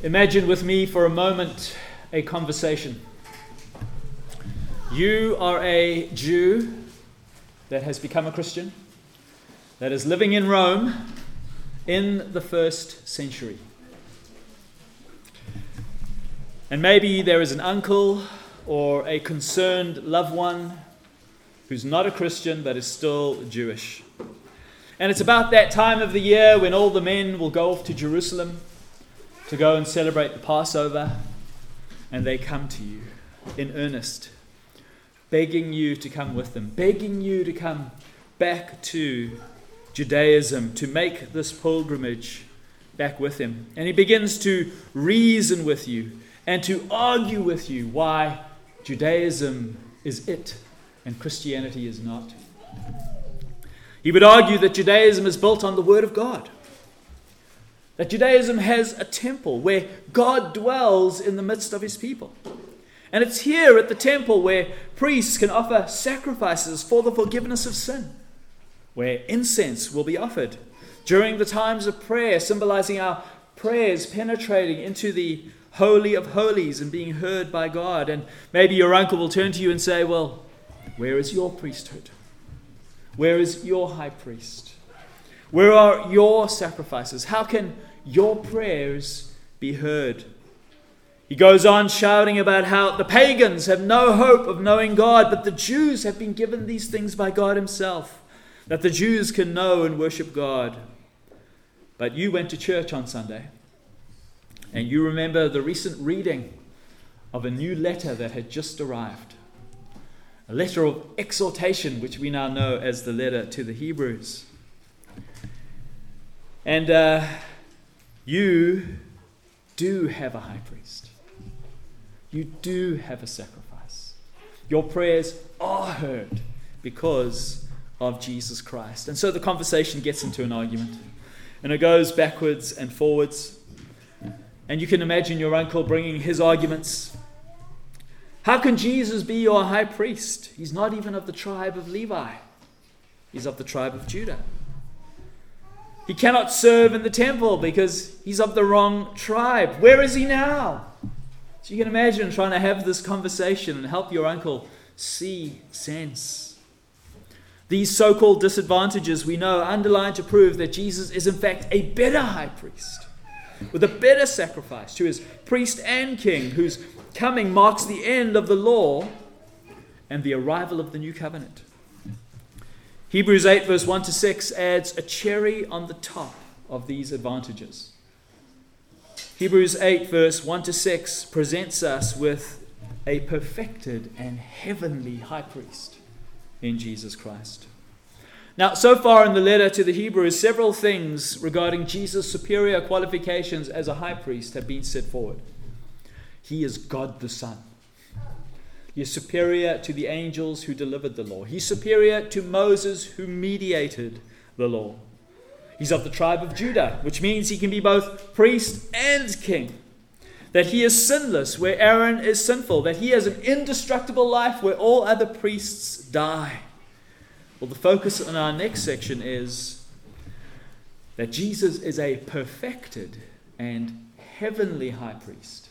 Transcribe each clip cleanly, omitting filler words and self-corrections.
Imagine with me for a moment a conversation. You are a Jew that has become a Christian, that is living in Rome in the first century. And maybe there is an uncle or a concerned loved one who's not a Christian but is still Jewish. And it's about that time of the year when all the men will go off to Jerusalem to go and celebrate the Passover, and they come to you in earnest, begging you to come with them, begging you to come back to Judaism, to make this pilgrimage back with him. And he begins to reason with you and to argue with you why Judaism is it and Christianity is not. He would argue that Judaism is built on the Word of God, that Judaism has a temple where God dwells in the midst of his people. And it's here at the temple where priests can offer sacrifices for the forgiveness of sin, where incense will be offered during the times of prayer, symbolizing our prayers penetrating into the Holy of Holies and being heard by God. And maybe your uncle will turn to you and say, well, where is your priesthood? Where is your high priest? Where are your sacrifices? How can your prayers be heard? He goes on shouting about how the pagans have no hope of knowing God, but the Jews have been given these things by God himself, that the Jews can know and worship God. But you went to church on Sunday, and you remember the recent reading of a new letter that had just arrived. A letter of exhortation, which we now know as the letter to the Hebrews. And you do have a high priest. You do have a sacrifice. Your prayers are heard because of Jesus Christ. And so the conversation gets into an argument. And it goes backwards and forwards. And you can imagine your uncle bringing his arguments. How can Jesus be your high priest? He's not even of the tribe of Levi. He's of the tribe of Judah. He cannot serve in the temple because he's of the wrong tribe. Where is he now? So you can imagine trying to have this conversation and help your uncle see sense. These so-called disadvantages we know underline to prove that Jesus is in fact a better high priest, with a better sacrifice, who is priest and king, whose coming marks the end of the law and the arrival of the new covenant. Hebrews 8 verse 1 to 6 adds a cherry on the top of these advantages. Hebrews 8 verse 1 to 6 presents us with a perfected and heavenly high priest in Jesus Christ. Now, so far in the letter to the Hebrews, several things regarding Jesus' superior qualifications as a high priest have been set forward. He is God the Son. He is superior to the angels who delivered the law. He's superior to Moses who mediated the law. He's of the tribe of Judah, which means he can be both priest and king. That he is sinless where Aaron is sinful. That he has an indestructible life where all other priests die. Well, the focus in our next section is that Jesus is a perfected and heavenly high priest.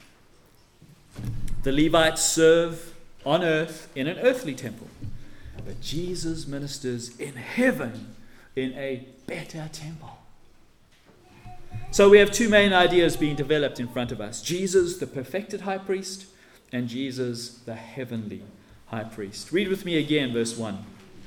The Levites serve on earth in an earthly temple, but Jesus ministers in heaven in a better temple. So we have two main ideas being developed in front of us. Jesus, the perfected high priest, and Jesus, the heavenly high priest. Read with me again, verse 1.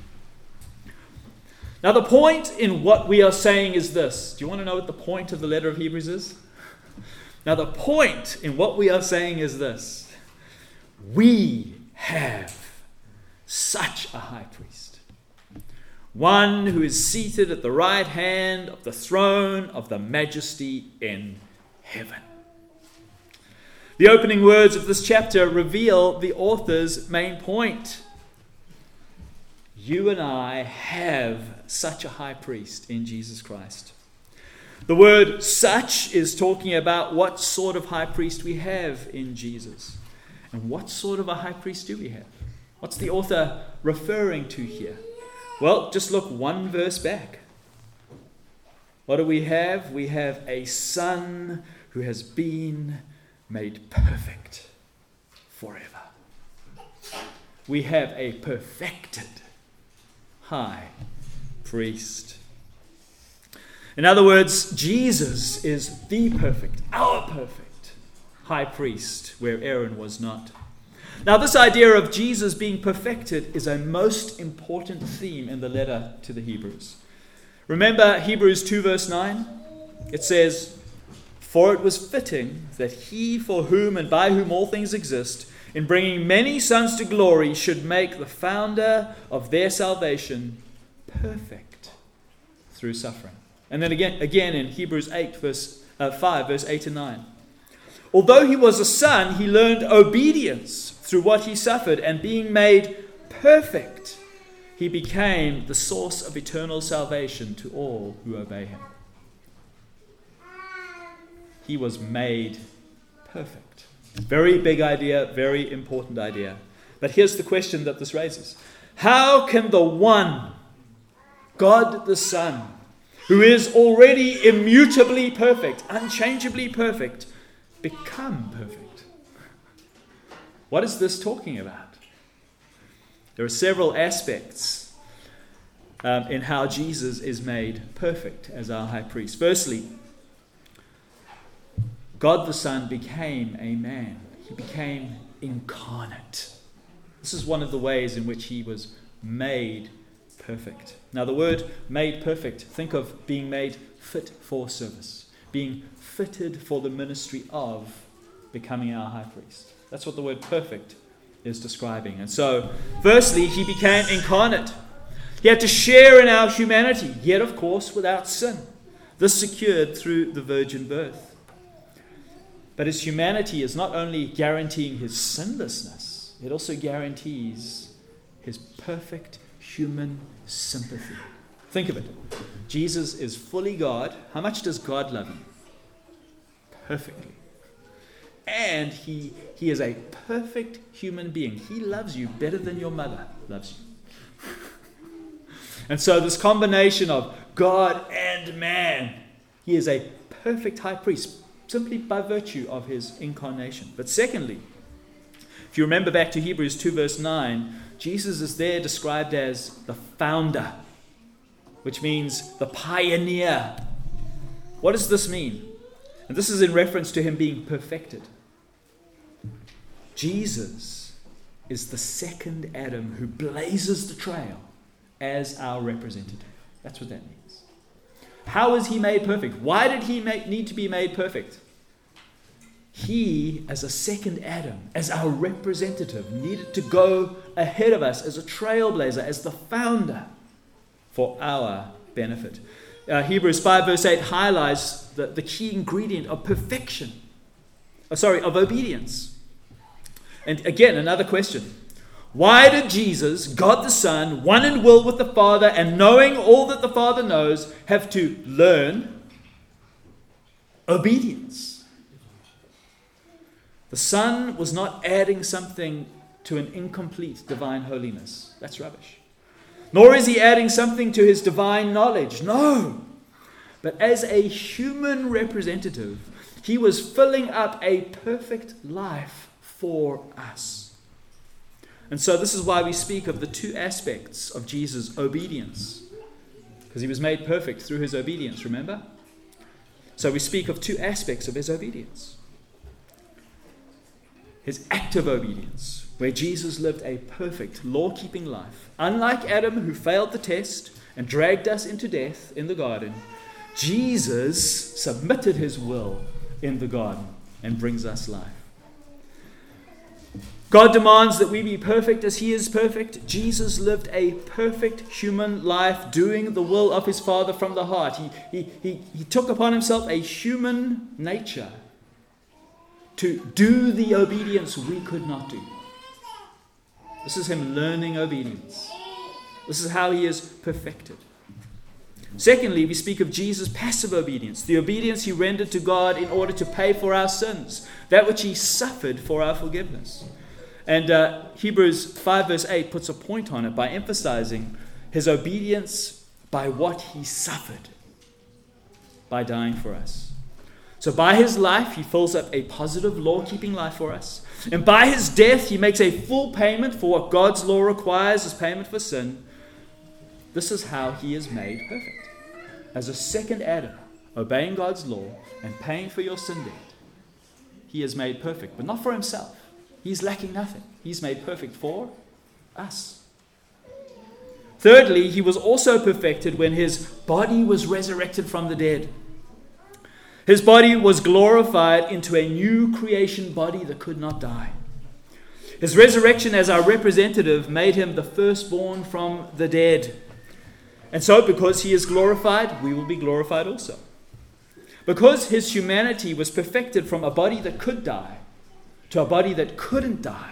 Now the point in what we are saying is this. Do you want to know what the point of the letter of Hebrews is? Now the point in what we are saying is this. We have such a high priest. One who is seated at the right hand of the throne of the majesty in heaven. The opening words of this chapter reveal the author's main point. You and I have such a high priest in Jesus Christ. The word such is talking about what sort of high priest we have in Jesus. And what sort of a high priest do we have? What's the author referring to here? Well, just look one verse back. What do we have? We have a Son who has been made perfect forever. We have a perfected high priest. In other words, Jesus is the perfect, our perfect high priest, where Aaron was not. Now, this idea of Jesus being perfected is a most important theme in the letter to the Hebrews. Remember Hebrews 2 verse 9? It says, "For it was fitting that he for whom and by whom all things exist, in bringing many sons to glory, should make the founder of their salvation perfect through suffering." And then again in Hebrews 5 verse 8 and 9. "Although he was a son, he learned obedience through what he suffered, and being made perfect, he became the source of eternal salvation to all who obey him." He was made perfect. Very big idea, very important idea. But here's the question that this raises. How can the one, God the Son, who is already immutably perfect, unchangeably perfect, become perfect? What is this talking about? There are several aspects in how Jesus is made perfect as our high priest. Firstly, God the Son became a man. He became incarnate. This is one of the ways in which he was made perfect. Now, the word made perfect, think of being made fit for service, being fitted for the ministry of becoming our high priest. That's what the word perfect is describing. And so, firstly, he became incarnate. He had to share in our humanity, yet, of course, without sin. This secured through the virgin birth. But his humanity is not only guaranteeing his sinlessness, it also guarantees his perfect human sympathy. Think of it. Jesus is fully God. How much does God love him? Perfectly. And he is a perfect human being. He loves you better than your mother loves you. And so this combination of God and man, he is a perfect high priest, simply by virtue of his incarnation. But secondly, if you remember back to Hebrews 2 verse 9, Jesus is there described as the founder, which means the pioneer. What does this mean? And this is in reference to him being perfected. Jesus is the second Adam who blazes the trail as our representative. That's what that means. How is he made perfect? Why did he need to be made perfect? He, as a second Adam, as our representative, needed to go ahead of us as a trailblazer, as the founder, for our benefit. Hebrews 5 verse 8 highlights the key ingredient of perfection. Of obedience. And again, another question. Why did Jesus, God the Son, one in will with the Father and knowing all that the Father knows, have to learn obedience? The Son was not adding something to an incomplete divine holiness. That's rubbish. Nor is he adding something to his divine knowledge. No. But as a human representative, he was filling up a perfect life for us. And so this is why we speak of the two aspects of Jesus' obedience. Because he was made perfect through his obedience, remember? So we speak of two aspects of his obedience. His active obedience, where Jesus lived a perfect law-keeping life. Unlike Adam, who failed the test and dragged us into death in the garden, Jesus submitted his will in the garden and brings us life. God demands that we be perfect as he is perfect. Jesus lived a perfect human life, doing the will of his Father from the heart. He took upon himself a human nature to do the obedience we could not do. This is him learning obedience. This is how he is perfected. Secondly, we speak of Jesus' passive obedience, the obedience he rendered to God in order to pay for our sins, that which he suffered for our forgiveness. And Hebrews 5 verse 8 puts a point on it by emphasizing his obedience by what he suffered. by dying for us. So by his life, he fills up a positive law-keeping life for us. And by his death, he makes a full payment for what God's law requires as payment for sin. This is how he is made perfect. As a second Adam, obeying God's law and paying for your sin debt, he is made perfect, but not for himself. He's lacking nothing. He's made perfect for us. Thirdly, he was also perfected when his body was resurrected from the dead. His body was glorified into a new creation body that could not die. His resurrection as our representative made him the firstborn from the dead. And so, because he is glorified, we will be glorified also. Because his humanity was perfected from a body that could die to a body that couldn't die,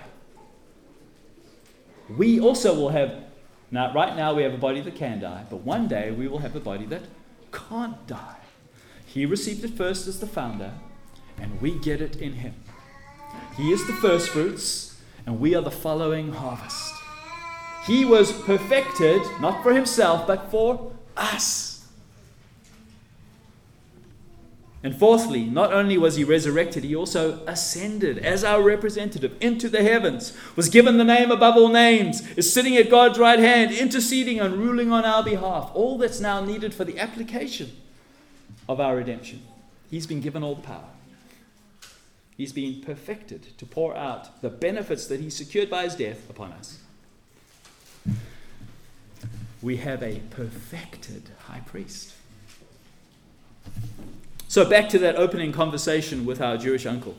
we also will have, now right now we have a body that can die, but one day we will have a body that can't die. He received it first as the founder, and we get it in him. He is the first fruits, and we are the following harvest. He was perfected, not for himself, but for us. And fourthly, not only was he resurrected, he also ascended as our representative into the heavens, was given the name above all names, is sitting at God's right hand, interceding and ruling on our behalf. All that's now needed for the application of our redemption. He's been given all the power. He's been perfected to pour out the benefits that he secured by his death upon us. We have a perfected high priest. So back to that opening conversation with our Jewish uncle.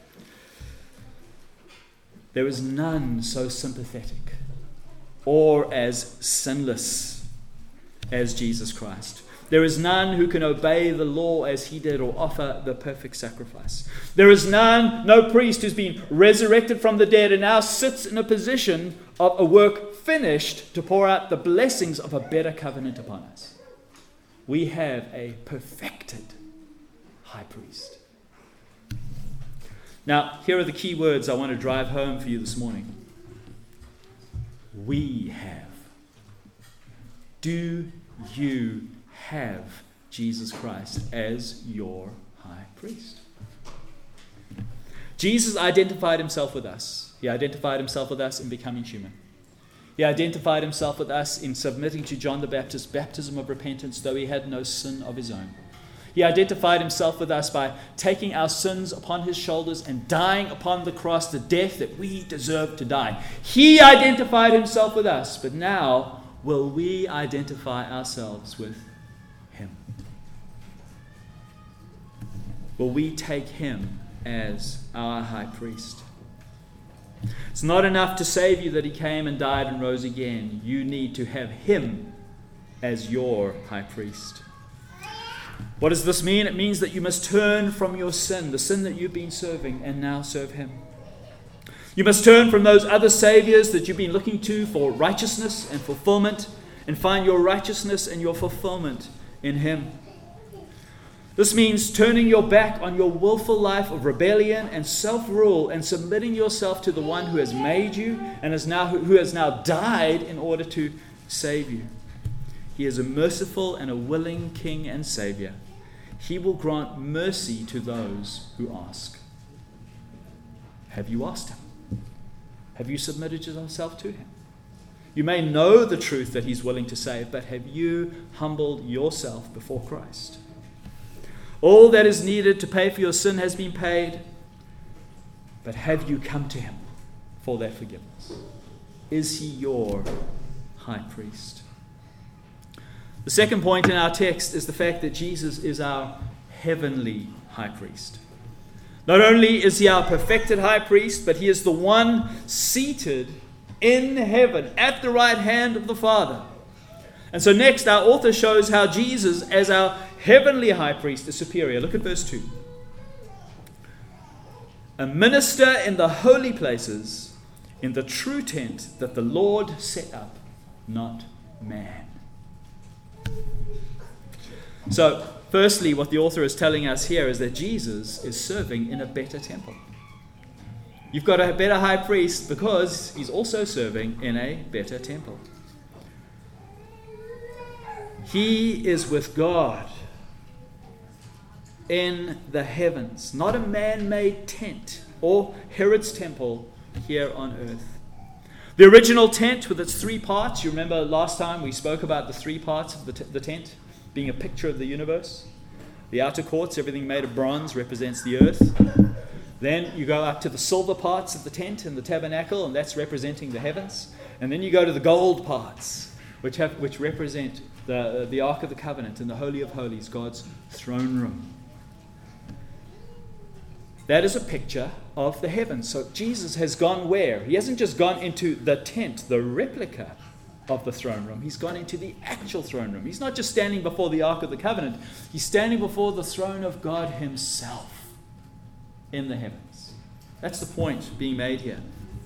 There is none so sympathetic or as sinless as Jesus Christ. There is none who can obey the law as he did or offer the perfect sacrifice. There is no priest who's been resurrected from the dead and now sits in a position of a work finished to pour out the blessings of a better covenant upon us. We have a perfected high priest. Now, here are the key words I want to drive home for you this morning. We have. Do you have Jesus Christ as your high priest? Jesus identified himself with us. He identified himself with us in becoming human. He identified himself with us in submitting to John the Baptist's baptism of repentance, though he had no sin of his own. He identified himself with us by taking our sins upon his shoulders and dying upon the cross the death that we deserved to die. He identified himself with us, but now will we identify ourselves with him? Will we take him as our high priest? It's not enough to save you that he came and died and rose again. You need to have him as your high priest. What does this mean? It means that you must turn from your sin, the sin that you've been serving, and now serve him. You must turn from those other saviors that you've been looking to for righteousness and fulfillment, and find your righteousness and your fulfillment in him. This means turning your back on your willful life of rebellion and self-rule and submitting yourself to the one who has made you and who has now died in order to save you. He is a merciful and a willing King and Savior. He will grant mercy to those who ask. Have you asked him? Have you submitted yourself to him? You may know the truth that he's willing to save, but have you humbled yourself before Christ? All that is needed to pay for your sin has been paid, but have you come to him for that forgiveness? Is he your high priest? The second point in our text is the fact that Jesus is our heavenly high priest. Not only is he our perfected high priest, but he is the one seated in heaven at the right hand of the Father. And so next, our author shows how Jesus, as our heavenly high priest, is superior. Look at verse 2. A minister in the holy places, in the true tent that the Lord set up, not man. So, firstly, what the author is telling us here is that Jesus is serving in a better temple. You've got a better high priest because he's also serving in a better temple. He is with God in the heavens, not a man-made tent or Herod's temple here on earth. The original tent with its 3 parts, you remember last time we spoke about the 3 parts of the tent being a picture of the universe. The outer courts, everything made of bronze, represents the earth. Then you go up to the silver parts of the tent and the tabernacle, and that's representing the heavens. And then you go to the gold parts, which represent the Ark of the Covenant and the Holy of Holies, God's throne room. That is a picture of the heavens. So Jesus has gone where? He hasn't just gone into the tent, the replica of the throne room. He's gone into the actual throne room. He's not just standing before the Ark of the Covenant. He's standing before the throne of God himself in the heavens. That's the point being made here.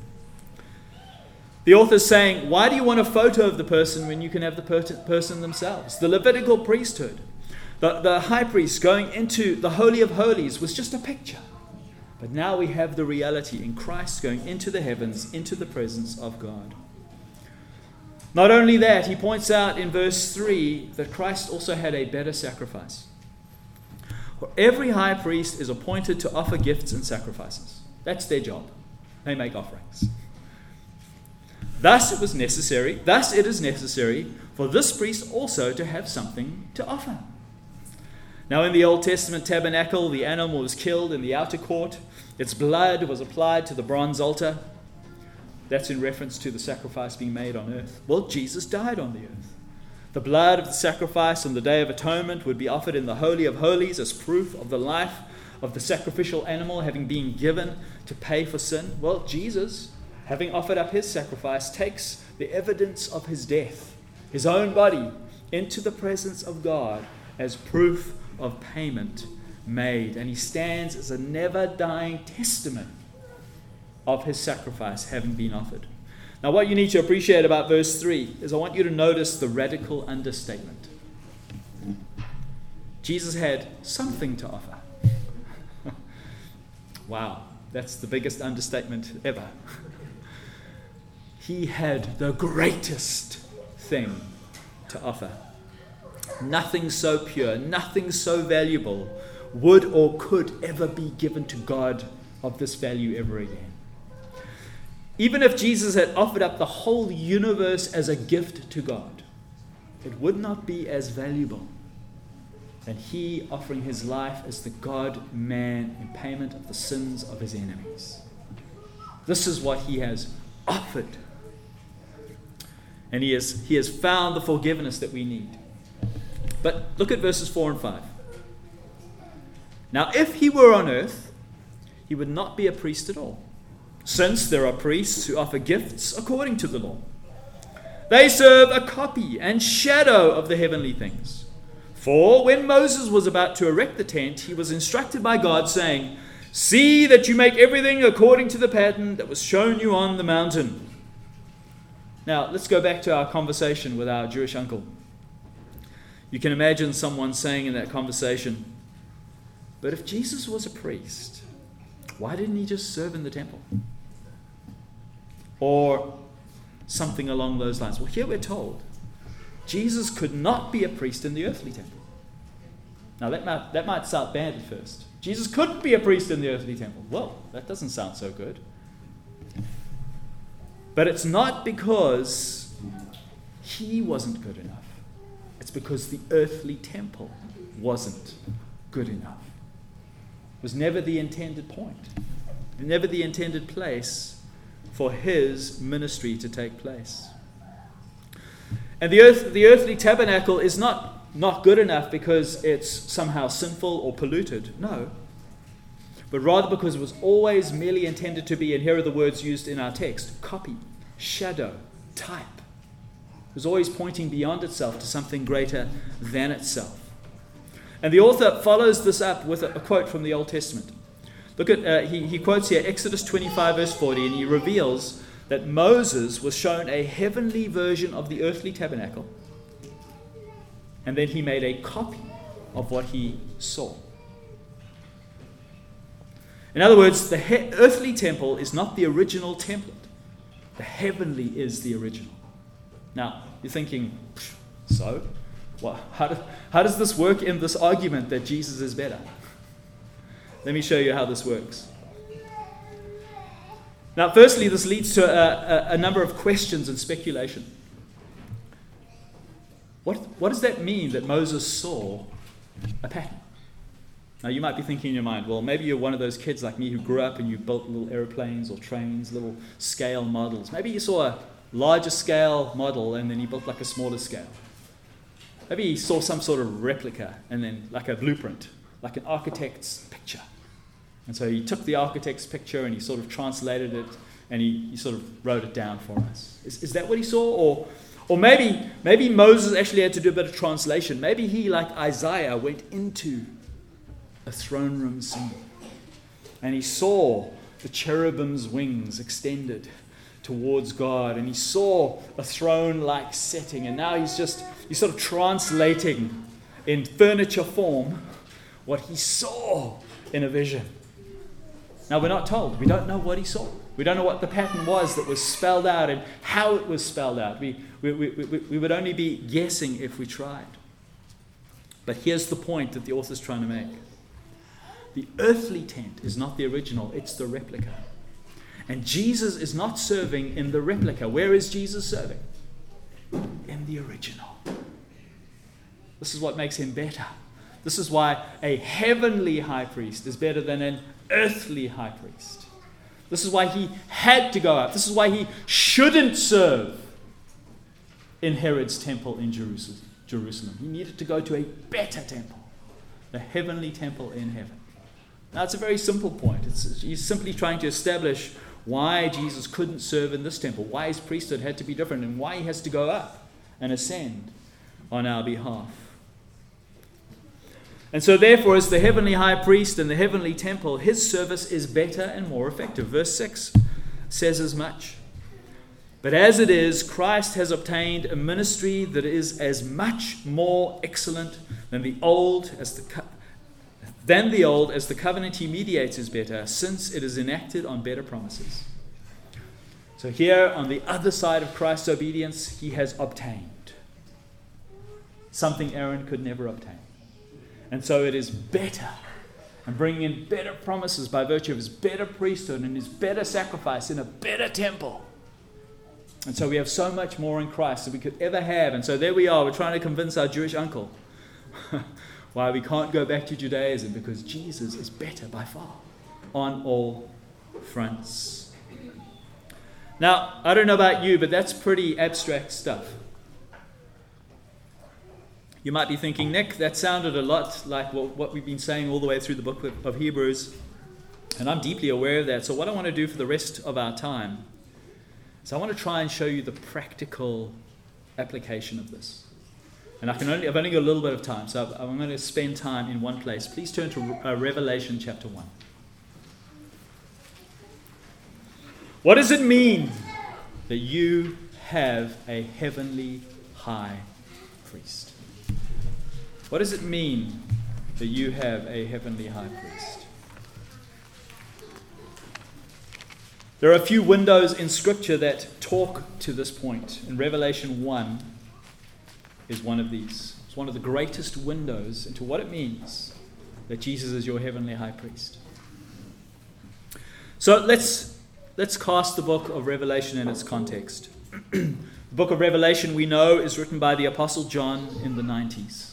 The author's saying, why do you want a photo of the person when you can have the person themselves? The Levitical priesthood, the high priest going into the Holy of Holies was just a picture. But now we have the reality in Christ going into the heavens, into the presence of God. Not only that, he points out in verse 3 that Christ also had a better sacrifice. For every high priest is appointed to offer gifts and sacrifices. That's their job. They make offerings. Thus it is necessary for this priest also to have something to offer. Now in the Old Testament tabernacle, the animal was killed in the outer court. Its blood was applied to the bronze altar. That's in reference to the sacrifice being made on earth. Well, Jesus died on the earth. The blood of the sacrifice on the Day of Atonement would be offered in the Holy of Holies as proof of the life of the sacrificial animal having been given to pay for sin. Well, Jesus, having offered up his sacrifice, takes the evidence of his death, his own body, into the presence of God as proof of payment made. And he stands as a never-dying testimony of his sacrifice having been offered. Now, what you need to appreciate about verse 3 is I want you to notice the radical understatement. Jesus had something to offer. Wow, that's the biggest understatement ever. He had the greatest thing to offer. Nothing so pure, nothing so valuable would or could ever be given to God of this value ever again. Even if Jesus had offered up the whole universe as a gift to God, it would not be as valuable than he offering his life as the God-man in payment of the sins of his enemies. This is what he has offered. And he has found the forgiveness that we need. But look at verses 4 and 5. Now, if he were on earth, he would not be a priest at all, since there are priests who offer gifts according to the law. They serve a copy and shadow of the heavenly things. For when Moses was about to erect the tent, he was instructed by God, saying, "See that you make everything according to the pattern that was shown you on the mountain." Now, let's go back to our conversation with our Jewish uncle. You can imagine someone saying in that conversation, "But if Jesus was a priest, why didn't he just serve in the temple?" Or something along those lines. Well, here we're told Jesus could not be a priest in the earthly temple. Now, that might sound bad at first. Jesus couldn't be a priest in the earthly temple. Well, that doesn't sound so good. But it's not because he wasn't good enough. It's because the earthly temple wasn't good enough. It was never the intended point, never the intended place for his ministry to take place. And the earthly tabernacle is not good enough because it's somehow sinful or polluted. No. But rather because it was always merely intended to be, and here are the words used in our text, copy, shadow, type. It was always pointing beyond itself to something greater than itself. And the author follows this up with a quote from the Old Testament. Look at, he quotes here Exodus 25 verse 40, and he reveals that Moses was shown a heavenly version of the earthly tabernacle, and then he made a copy of what he saw. In other words, the earthly temple is not the original template. The heavenly is the original. Now, you're thinking, so? How does this work in this argument that Jesus is better? Let me show you how this works. Now, firstly, this leads to a number of questions and speculation. What does that mean that Moses saw a pattern? Now, you might be thinking in your mind, well, maybe you're one of those kids like me who grew up and you built little airplanes or trains, little scale models. Maybe you saw a larger scale model and then you built like a smaller scale. Maybe you saw some sort of replica and then like a blueprint, like an architect's picture. And so he took the architect's picture and he sort of translated it and he sort of wrote it down for us. Is that what he saw? Or maybe Moses actually had to do a bit of translation. Maybe he, like Isaiah, went into a throne room symbol and he saw the cherubim's wings extended towards God, and he saw a throne-like setting, and now he's sort of translating in furniture form what he saw in a vision. Now, we're not told. We don't know what he saw. We don't know what the pattern was that was spelled out and how it was spelled out. We would only be guessing if we tried. But here's the point that the author's trying to make. The earthly tent is not the original, it's the replica. And Jesus is not serving in the replica. Where is Jesus serving? In the original. This is what makes him better. This is why a heavenly high priest is better than an earthly high priest. This is why he had to go up. This is why he shouldn't serve in Herod's temple in Jerusalem. He needed to go to a better temple, the heavenly temple in heaven. Now, it's a very simple point. He's simply trying to establish why Jesus couldn't serve in this temple, why his priesthood had to be different, and why he has to go up and ascend on our behalf. And so therefore, as the heavenly high priest in the heavenly temple, his service is better and more effective. Verse 6 says as much. But as it is, Christ has obtained a ministry that is as much more excellent than the old as the covenant he mediates is better, since it is enacted on better promises. So here, on the other side of Christ's obedience, he has obtained something Aaron could never obtain. And so it is better, and bringing in better promises by virtue of his better priesthood and his better sacrifice in a better temple. And so we have so much more in Christ than we could ever have. And so there we are, we're trying to convince our Jewish uncle why we can't go back to Judaism, because Jesus is better by far on all fronts. Now, I don't know about you, but that's pretty abstract stuff. You might be thinking, Nick, that sounded a lot like what we've been saying all the way through the book of Hebrews, and I'm deeply aware of that. So what I want to do for the rest of our time is I want to try and show you the practical application of this. And I've only got a little bit of time, so I'm going to spend time in one place. Please turn to Revelation chapter 1. What does it mean that you have a heavenly high priest? What does it mean that you have a heavenly high priest? There are a few windows in Scripture that talk to this point. In Revelation 1 is one of these. It's one of the greatest windows into what it means that Jesus is your heavenly high priest. So let's cast the book of Revelation in its context. The book of Revelation, we know, is written by the Apostle John in the 90s.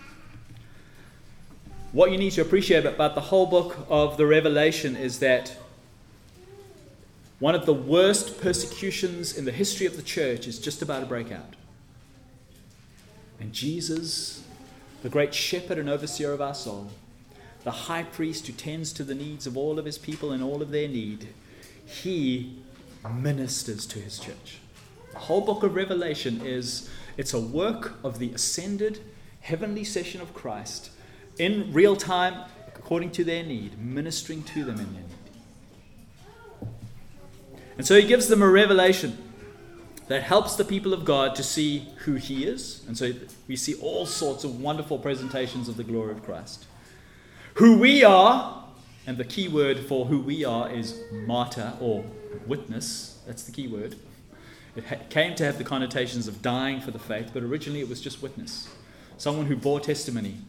What you need to appreciate about the whole book of the Revelation is that one of the worst persecutions in the history of the church is just about to break out. And Jesus, the great shepherd and overseer of our soul, the high priest who tends to the needs of all of his people and all of their need, he ministers to his church. The whole book of Revelation it's a work of the ascended heavenly session of Christ in real time, according to their need, ministering to them in their need. And so he gives them a revelation that helps the people of God to see who he is. And so we see all sorts of wonderful presentations of the glory of Christ. Who we are, and the key word for who we are is martyr or witness. That's the key word. It came to have the connotations of dying for the faith, but originally it was just witness. Someone who bore testimony.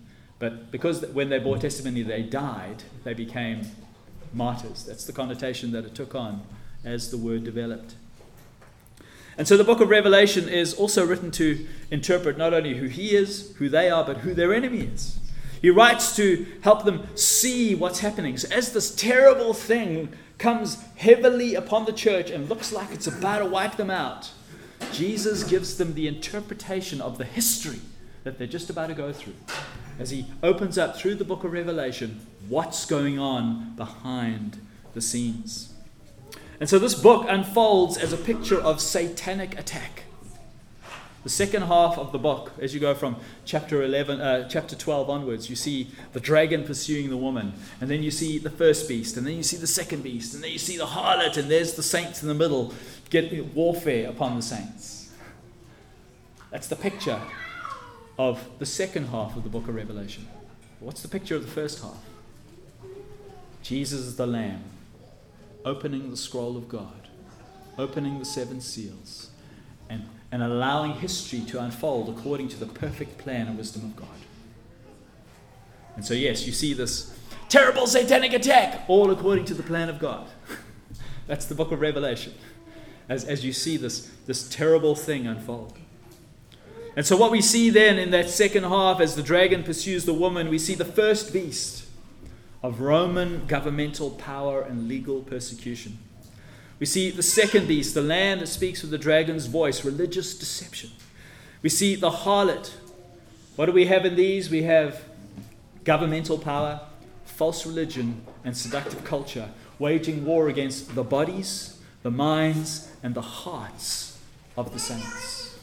But because when they bore testimony they died, they became martyrs. That's the connotation that it took on as the word developed. And so the book of Revelation is also written to interpret not only who he is, who they are, but who their enemy is. He writes to help them see what's happening. So as this terrible thing comes heavily upon the church and looks like it's about to wipe them out, Jesus gives them the interpretation of the history that they're just about to go through, as he opens up through the book of Revelation what's going on behind the scenes. And so this book unfolds as a picture of satanic attack. The second half of the book, as you go from chapter 12 onwards, you see the dragon pursuing the woman, and then you see the first beast, and then you see the second beast, and then you see the harlot, and there's the saints in the middle, get warfare upon the saints. That's the picture of the second half of the book of Revelation. What's the picture of the first half? Jesus is the Lamb, opening the scroll of God, opening the seven seals, and allowing history to unfold according to the perfect plan and wisdom of God. And so yes, you see this terrible satanic attack, all according to the plan of God. That's the book of Revelation, as you see this terrible thing unfold. And so what we see then in that second half, as the dragon pursues the woman, we see the first beast of Roman governmental power and legal persecution. We see the second beast, the lamb that speaks with the dragon's voice, religious deception. We see the harlot. What do we have in these? We have governmental power, false religion, and seductive culture, waging war against the bodies, the minds, and the hearts of the saints.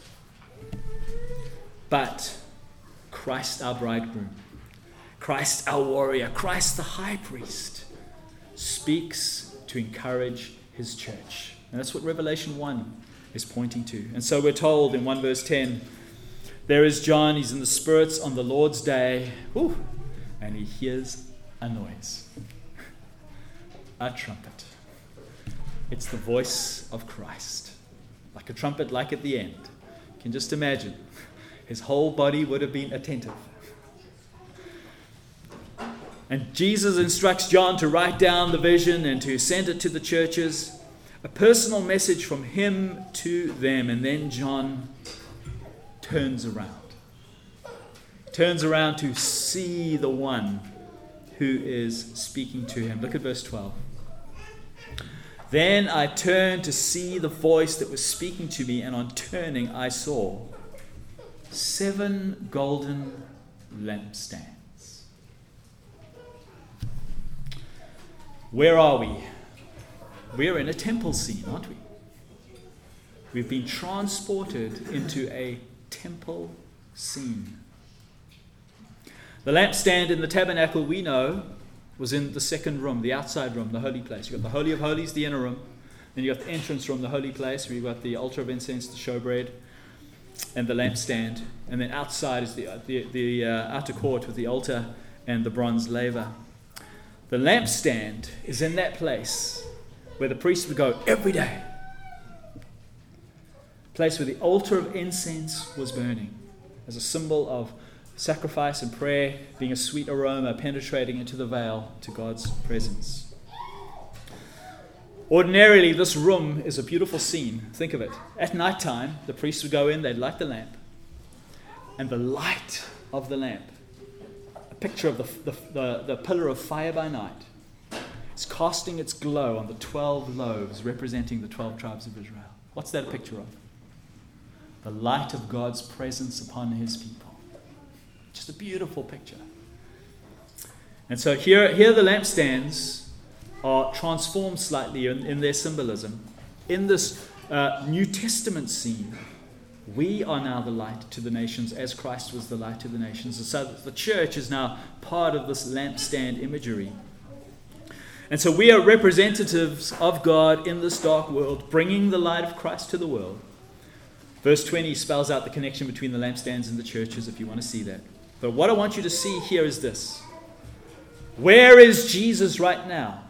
But Christ our bridegroom, Christ our warrior, Christ the high priest, speaks to encourage his church. And that's what Revelation 1 is pointing to. And so we're told in 1 verse 10, there is John, he's in the spirits on the Lord's day, and he hears a noise, a trumpet. It's the voice of Christ, like a trumpet, like at the end. You can just imagine, his whole body would have been attentive. And Jesus instructs John to write down the vision and to send it to the churches, a personal message from him to them. And then John turns around to see the one who is speaking to him. Look at verse 12. Then I turned to see the voice that was speaking to me, and on turning I saw 7 golden lampstands. Where are we? We're in a temple scene, aren't we? We've been transported into a temple scene. The lampstand in the tabernacle, we know, was in the second room, the outside room, the holy place. You've got the Holy of Holies, the inner room. Then you've got the entrance room, the holy place, where you've got the altar of incense, the showbread, and the lampstand. And then outside is the outer court with the altar and the bronze laver. The lampstand is in that place where the priest would go every day. A place where the altar of incense was burning as a symbol of sacrifice and prayer, being a sweet aroma penetrating into the veil to God's presence. Ordinarily, this room is a beautiful scene. Think of it. At night time, the priests would go in, they'd light the lamp, and the light of the lamp, picture of the pillar of fire by night, it's casting its glow on the 12 loaves representing the 12 tribes of Israel. What's that a picture of? The light of God's presence upon his people. Just a beautiful picture. And so here the lampstands are transformed slightly in their symbolism. In this New Testament scene, we are now the light to the nations as Christ was the light to the nations. And so the church is now part of this lampstand imagery. And so we are representatives of God in this dark world, bringing the light of Christ to the world. Verse 20 spells out the connection between the lampstands and the churches, if you want to see that. But what I want you to see here is this. Where is Jesus right now?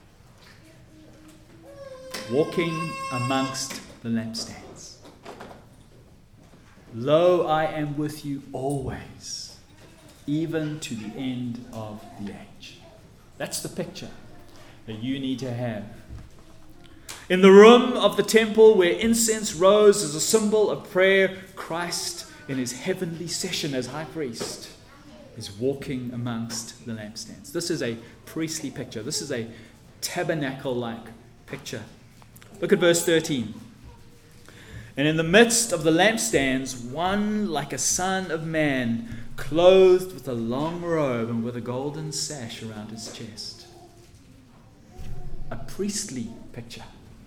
Walking amongst the lampstands. Lo, I am with you always, even to the end of the age. That's the picture that you need to have. In the room of the temple where incense rose as a symbol of prayer, Christ, in his heavenly session as high priest, is walking amongst the lampstands. This is a priestly picture. This is a tabernacle-like picture. Look at verse 13. And in the midst of the lampstands, one like a son of man, clothed with a long robe and with a golden sash around his chest. A priestly picture.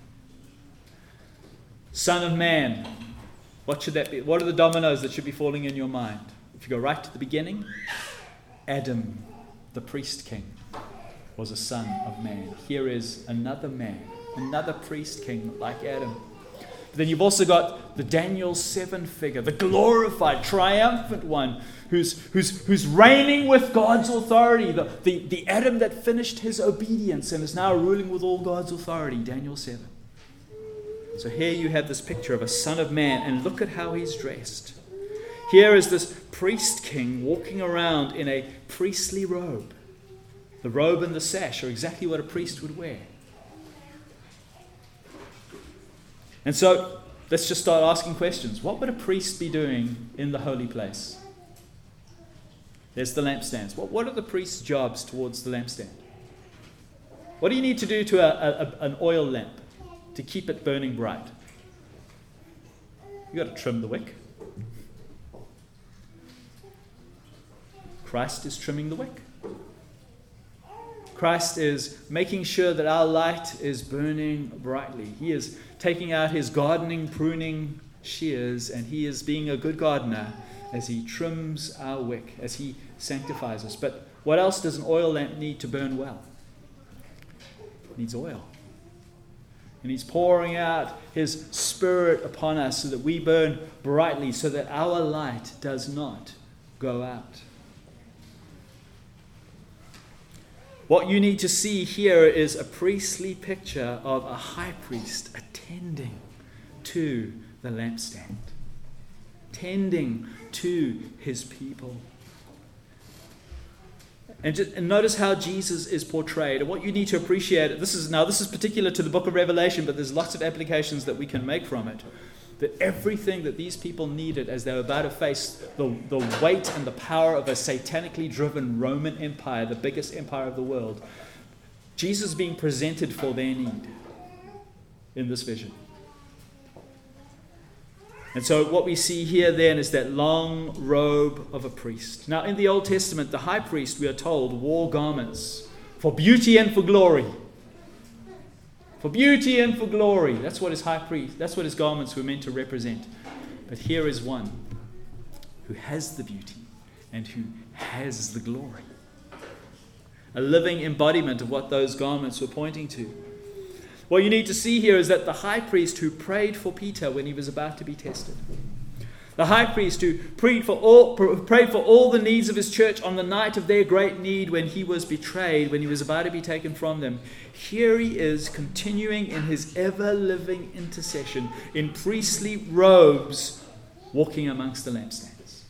Son of man. What should that be? What are the dominoes that should be falling in your mind? If you go right to the beginning, Adam, the priest king, was a son of man. Here is another man, another priest king like Adam. But then you've also got the Daniel 7 figure, the glorified, triumphant one who's reigning with God's authority, the Adam that finished his obedience and is now ruling with all God's authority, Daniel 7. So here you have this picture of a son of man, and look at how he's dressed. Here is this priest king walking around in a priestly robe. The robe and the sash are exactly what a priest would wear. And so let's just start asking questions. What would a priest be doing in the holy place? There's the lampstands. What are the priest's jobs towards the lampstand? What do you need to do to an oil lamp to keep it burning bright? You've got to trim the wick. Christ is trimming the wick. Christ is making sure that our light is burning brightly. He is taking out his gardening, pruning shears, and he is being a good gardener as he trims our wick, as he sanctifies us. But what else does an oil lamp need to burn well? It needs oil. And he's pouring out his Spirit upon us so that we burn brightly, so that our light does not go out. What you need to see here is a priestly picture of a high priest attending to the lampstand, tending to his people. And notice how Jesus is portrayed. And what you need to appreciate, this is particular to the book of Revelation, but there's lots of applications that we can make from it. That everything that these people needed as they were about to face the weight and the power of a satanically driven Roman Empire, the biggest empire of the world, Jesus is being presented for their need in this vision. And so what we see here then is that long robe of a priest. Now in the Old Testament, the high priest, we are told, wore garments for beauty and for glory. For beauty and for glory. That's what his high priest, that's what his garments were meant to represent. But here is one who has the beauty and who has the glory. A living embodiment of what those garments were pointing to. What you need to see here is that the high priest who prayed for Peter when he was about to be tested, the high priest who prayed for all the needs of his church on the night of their great need when he was betrayed, when he was about to be taken from them, here he is continuing in his ever-living intercession in priestly robes, walking amongst the lampstands.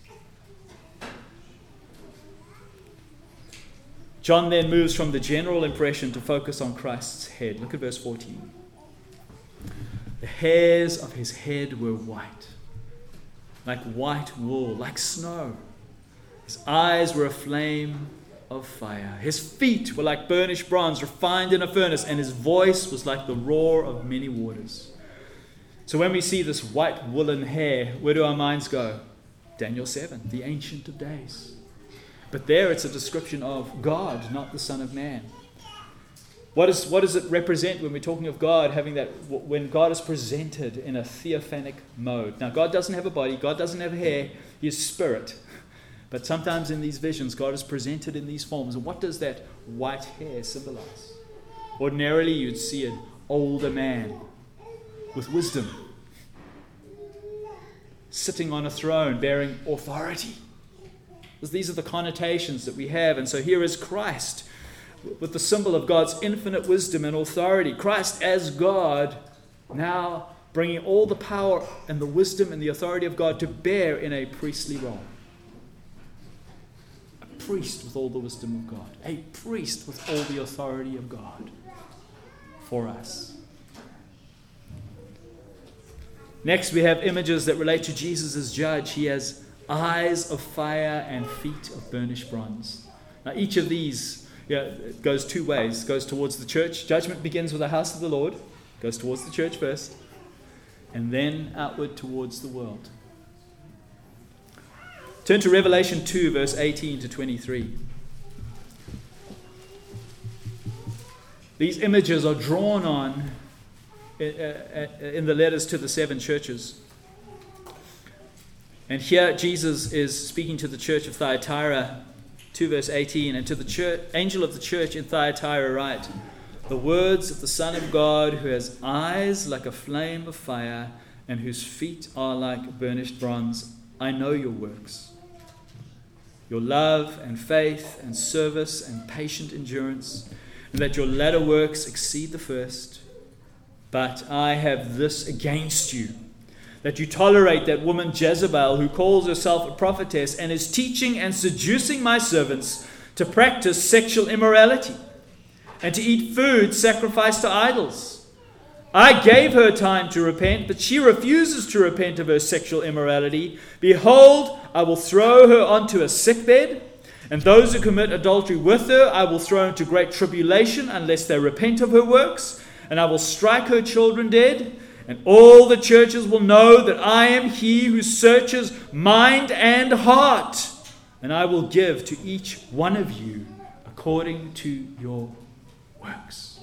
John then moves from the general impression to focus on Christ's head. Look at verse 14. The hairs of his head were white, like white wool, like snow. His eyes were a flame of fire. His feet were like burnished bronze, refined in a furnace, and his voice was like the roar of many waters. So when we see this white woolen hair, where do our minds go? Daniel 7, the Ancient of Days. But there it's a description of God, not the Son of Man. What does it represent when we're talking of God having that, when God is presented in a theophanic mode? Now, God doesn't have a body, God doesn't have hair, He is spirit. But sometimes in these visions, God is presented in these forms. And what does that white hair symbolize? Ordinarily, you'd see an older man with wisdom, sitting on a throne, bearing authority. These are the connotations that we have. And so here is Christ with the symbol of God's infinite wisdom and authority. Christ as God, now bringing all the power and the wisdom and the authority of God to bear in a priestly role. A priest with all the wisdom of God, a priest with all the authority of God for us. Next, we have images that relate to Jesus as judge. He has eyes of fire and feet of burnished bronze. Now, each of these it goes two ways. It goes towards the church. Judgment begins with the house of the Lord, goes towards the church first, and then outward towards the world. Turn to Revelation 2, verse 18 to 23. These images are drawn on in the letters to the seven churches. And here Jesus is speaking to the church of Thyatira, 2 verse 18, and to the angel of the church in Thyatira write, the words of the Son of God, who has eyes like a flame of fire and whose feet are like burnished bronze. I know your works, your love and faith and service and patient endurance, and that your latter works exceed the first. But I have this against you, that you tolerate that woman Jezebel, who calls herself a prophetess and is teaching and seducing my servants to practice sexual immorality and to eat food sacrificed to idols. I gave her time to repent, but she refuses to repent of her sexual immorality. Behold, I will throw her onto a sickbed, and those who commit adultery with her I will throw into great tribulation unless they repent of her works, and I will strike her children dead. And all the churches will know that I am he who searches mind and heart, and I will give to each one of you according to your works.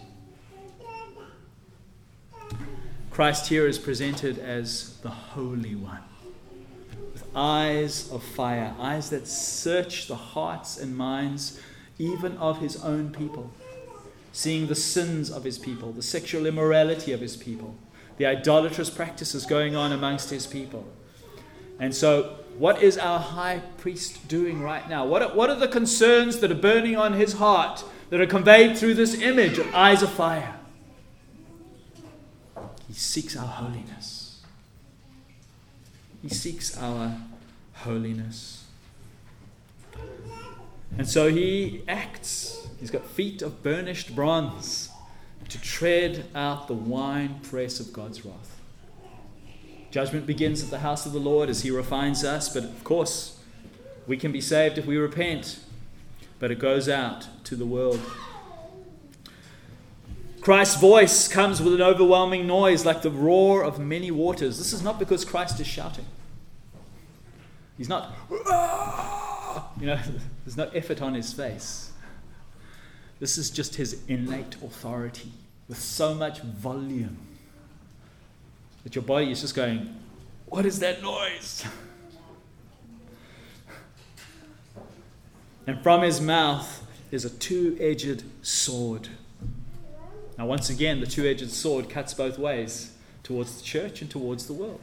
Christ here is presented as the Holy One, with eyes of fire, eyes that search the hearts and minds even of his own people, seeing the sins of his people, the sexual immorality of his people, the idolatrous practices going on amongst his people. And so, what is our high priest doing right now? What are the concerns that are burning on his heart that are conveyed through this image of eyes of fire? He seeks our holiness. He seeks our holiness. And so he acts. He's got feet of burnished bronze to tread out the winepress of God's wrath. Judgment begins at the house of the Lord as he refines us, but of course, we can be saved if we repent, but it goes out to the world. Christ's voice comes with an overwhelming noise like the roar of many waters. This is not because Christ is shouting. He's not, there's no effort on his face. This is just his innate authority with so much volume that your body is just going, what is that noise? And from his mouth is a two-edged sword. Now, once again, the two-edged sword cuts both ways, towards the church and towards the world.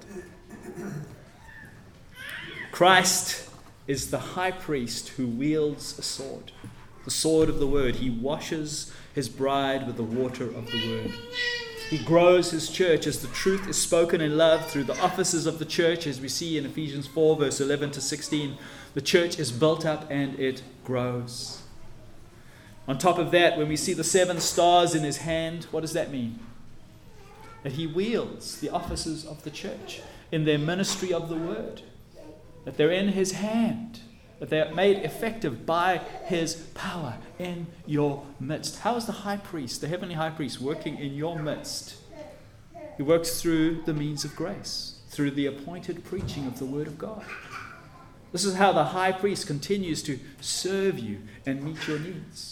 Christ is the high priest who wields a sword, the sword of the word. He washes his bride with the water of the word. He grows his church as the truth is spoken in love through the offices of the church, as we see in Ephesians 4, verse 11 to 16. The church is built up and it grows. On top of that, when we see the 7 stars in his hand, what does that mean? That he wields the offices of the church in their ministry of the word. That they're in his hand. That they are made effective by his power in your midst. How is the high priest, the heavenly high priest, working in your midst? He works through the means of grace, through the appointed preaching of the word of God. This is how the high priest continues to serve you and meet your needs.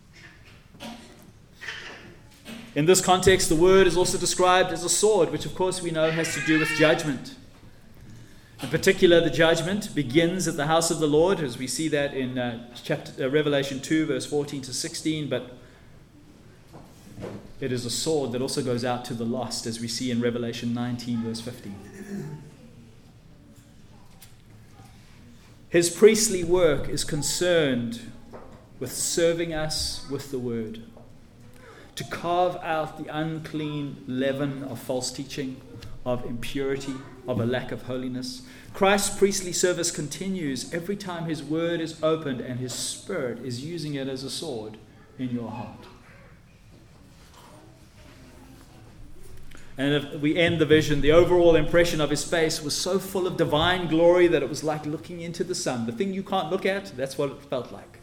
In this context, the word is also described as a sword, which of course we know has to do with judgment. In particular, the judgment begins at the house of the Lord, as we see that in Revelation 2, verse 14 to 16, but it is a sword that also goes out to the lost, as we see in Revelation 19, verse 15. His priestly work is concerned with serving us with the word, to carve out the unclean leaven of false teaching, of impurity, of a lack of holiness. Christ's priestly service continues every time his word is opened and his Spirit is using it as a sword in your heart. And if we end the vision, the overall impression of his face was so full of divine glory that it was like looking into the sun. The thing you can't look at, that's what it felt like.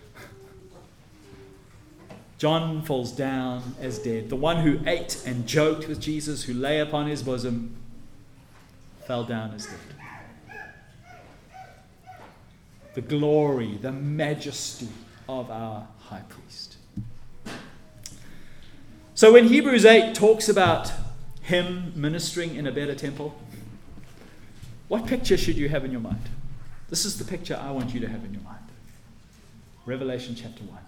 John falls down as dead. The one who ate and joked with Jesus, who lay upon his bosom, fell down as dead. The glory, the majesty of our high priest. So when Hebrews 8 talks about him ministering in a better temple, what picture should you have in your mind? This is the picture I want you to have in your mind. Revelation chapter 1.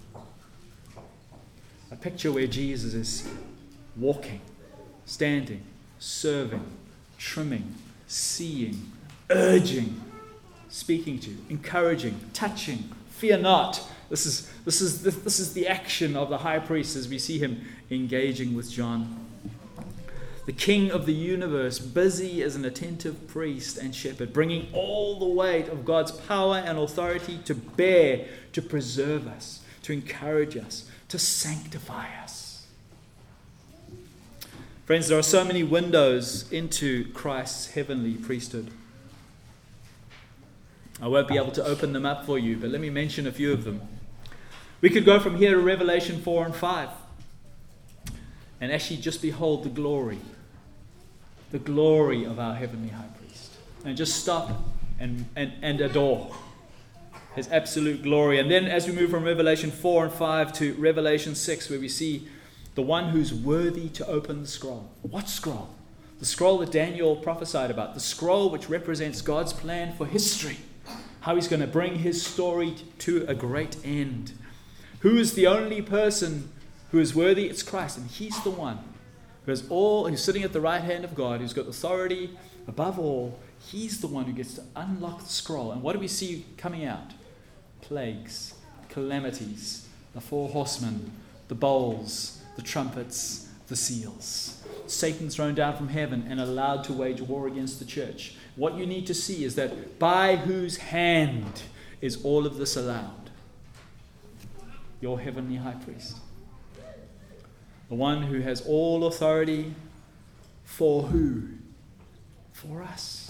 A picture where Jesus is walking, standing, serving, trimming, seeing, urging, speaking to, encouraging, touching. Fear not. This is the action of the high priest as we see him engaging with John. The King of the universe, busy as an attentive priest and shepherd, bringing all the weight of God's power and authority to bear, to preserve us, to encourage us, to sanctify us. Friends, there are so many windows into Christ's heavenly priesthood. I won't be able to open them up for you, but let me mention a few of them. We could go from here to Revelation 4 and 5 and actually just behold the glory of our heavenly high priest. And just stop and adore his absolute glory. And then as we move from Revelation 4 and 5 to Revelation 6, where we see the one who's worthy to open the scroll. What scroll? The scroll that Daniel prophesied about. The scroll which represents God's plan for history. How he's going to bring his story to a great end. Who is the only person who is worthy? It's Christ. And he's the one who's sitting at the right hand of God, who's got authority above all. He's the one who gets to unlock the scroll. And what do we see coming out? Plagues, calamities, the 4 horsemen, the bowls, the trumpets, the seals. Satan thrown down from heaven and allowed to wage war against the church. What you need to see is that by whose hand is all of this allowed? Your heavenly high priest. The one who has all authority for who? For us.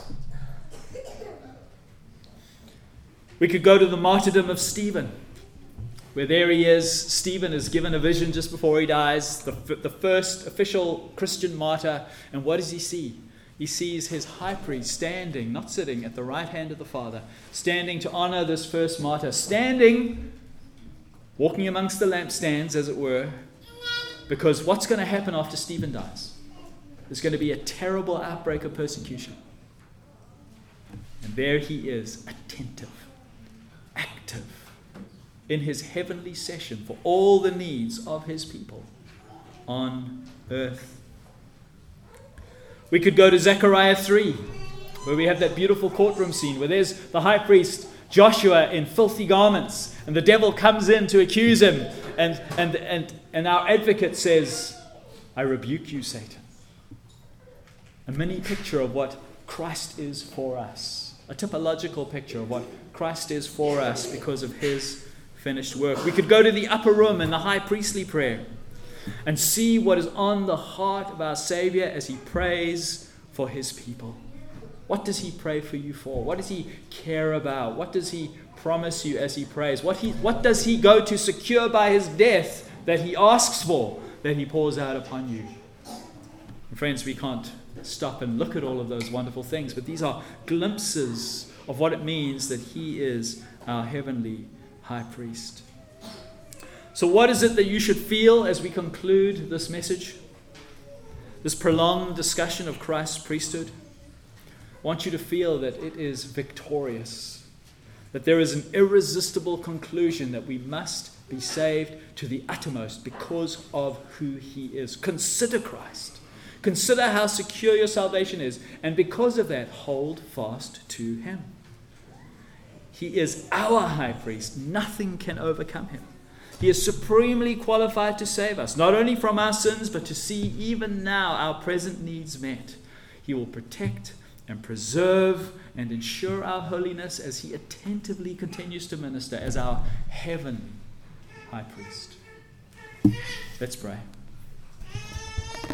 We could go to the martyrdom of Stephen, where there he is. Stephen is given a vision just before he dies, the first official Christian martyr. And what does he see? He sees his high priest standing, not sitting, at the right hand of the Father, standing to honor this first martyr, standing, walking amongst the lampstands, as it were, because what's going to happen after Stephen dies? There's going to be a terrible outbreak of persecution. And there he is, attentive, active, in his heavenly session for all the needs of his people on earth. We could go to Zechariah 3, where we have that beautiful courtroom scene where there's the high priest Joshua in filthy garments, and the devil comes in to accuse him, and our advocate says, "I rebuke you, Satan." A mini picture of what Christ is for us. A typological picture of what Christ is for us because of his finished work. We could go to the upper room in the high priestly prayer and see what is on the heart of our Savior as he prays for his people. What does he pray for you for? What does he care about? What does he promise you as he prays? What does he go to secure by his death that he asks for, that he pours out upon you? And friends, we can't stop and look at all of those wonderful things, but these are glimpses of what it means that he is our heavenly high priest. So what is it that you should feel as we conclude this message? This prolonged discussion of Christ's priesthood? I want you to feel that it is victorious, that there is an irresistible conclusion that we must be saved to the uttermost because of who he is. Consider Christ. Consider how secure your salvation is, and because of that, hold fast to him. He is our high priest. Nothing can overcome him. He is supremely qualified to save us, not only from our sins, but to see even now our present needs met. He will protect and preserve and ensure our holiness as He attentively continues to minister as our heavenly high priest. Let's pray.